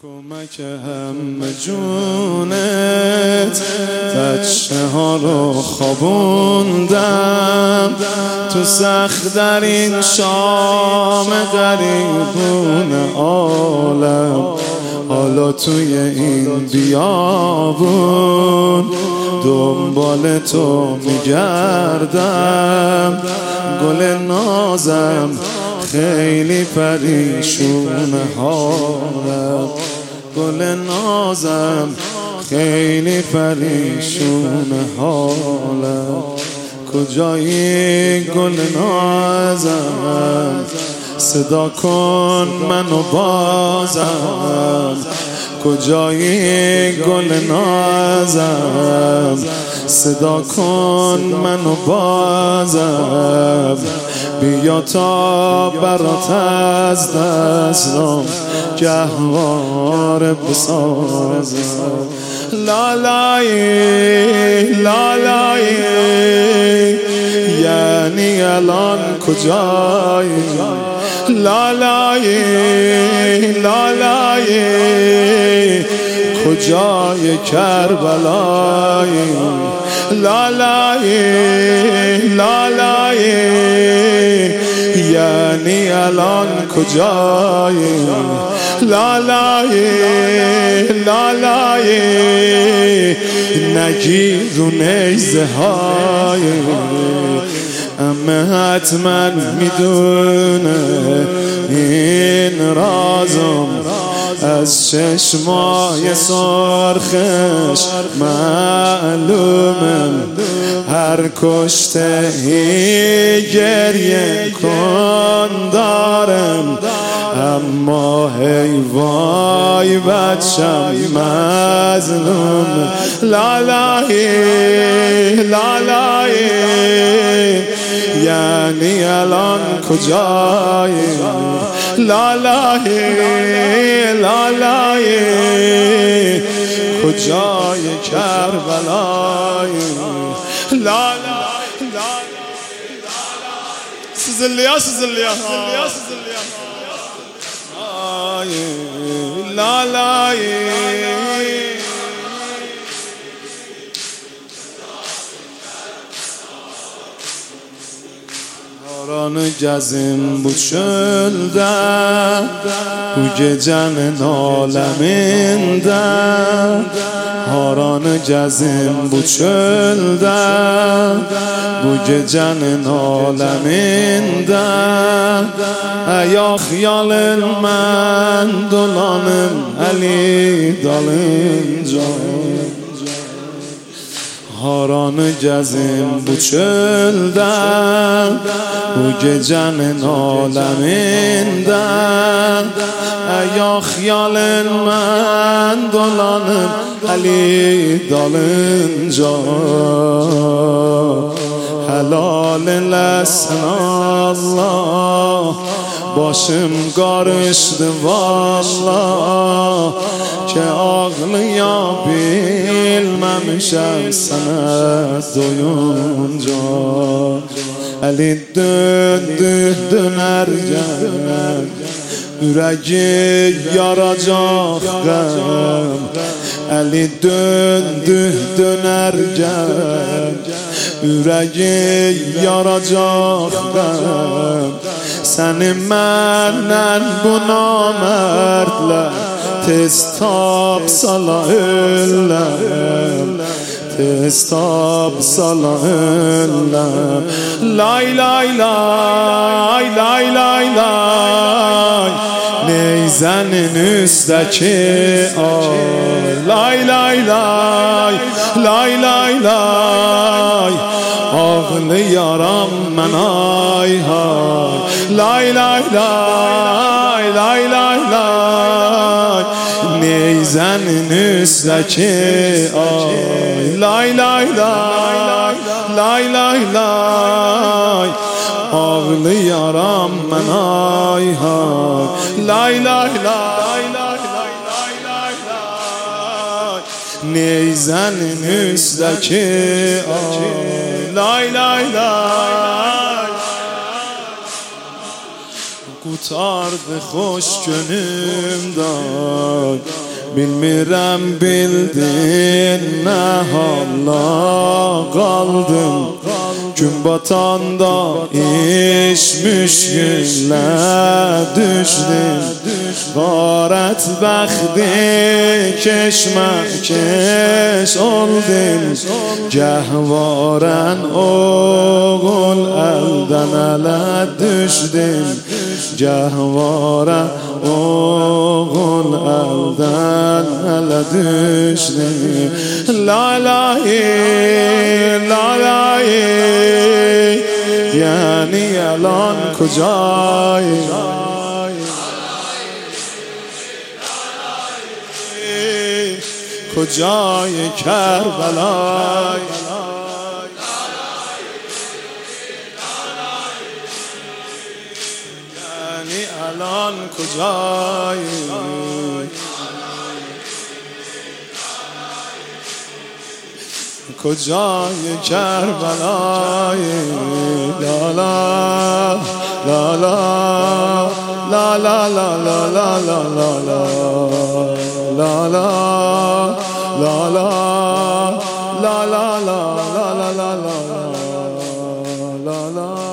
کمک همه جونت بچه ها رو خوابوندم تو سخت در این شام غریبون عالم. حالا توی این بیابون دنبال تو میگردم. گل نازم خیلی پریشونه حالم. گل نازم خیلی پریشونه حالم. کجایی گل نازم صدا کن منو بازم. کجایی گل نازم صدا کن منو بازم. بیا تا برات از دستم گهواره بسازم. لالایی لالایی یعنی الان کجایی؟ لالایی لالایی کجای کربلایی؟ لالایی لالایی یعنی الان کجایی؟ لالایی لالایی نگیر رو نیزه های امه حتما میدونه این رازم. از چشمای سرخش معلومه هر کشته گریه کن دارم. اما هی وای بچم مظلوم. لالایی لالایی یعنی الان کجایی؟ لالایی لالایی کجای کربلایی؟ لالایی سزلیا سزلیا لالایی Haranı gezim bu çölde bu gecenin aleminde. Haranı gezim bu çölde bu gecenin aleminde. Aya xiyalın mən dolanım Ali dalınca. Haranı gezim bu çölde bu gecenin aleminde. Aya xiyalın mən dolanım Ali dalınca. Helal eylesin Allah başım karıştı vallah ki ağlayabilmemişim sana doyunca. Ali döndü dönerken yüreği yaracak gam. Ali döndü dönerken yüreği yaracak gam. Seni məndən bu namerdler tez tapsala öllər. Tez tapsala öllər. Lay lay lay lay lay lay neyzenin üstteki ay. Lay lay lay lay lay lay ağlayaram mən ay hay. Lay lay lay lay lay lay neyzenin üstteki ay. Lay lay lay lay lay lay ağlayaram mən ay hay. Lay lay lay lay lay lay lay neyzenin üstteki ay. Lay lay lay tutardı hoş gönlümden. Bilmirəm bildin nə hala qaldım. Gün batanda iş müşkülə düşdüm. Qarət bəxti keşməkkeş oldum. Gəhvarən oğul əldən ələ düşdüm. Gəhvarən oğul əldən ələ düşdüm. Lalayi, lalayi, yani الان کجایی؟ کجای کربلای؟ یعنی الان کجایی؟ کجای کربلای؟ لالا لالا لالا لالا لالا لالا لالا لالا لالا لالا لالا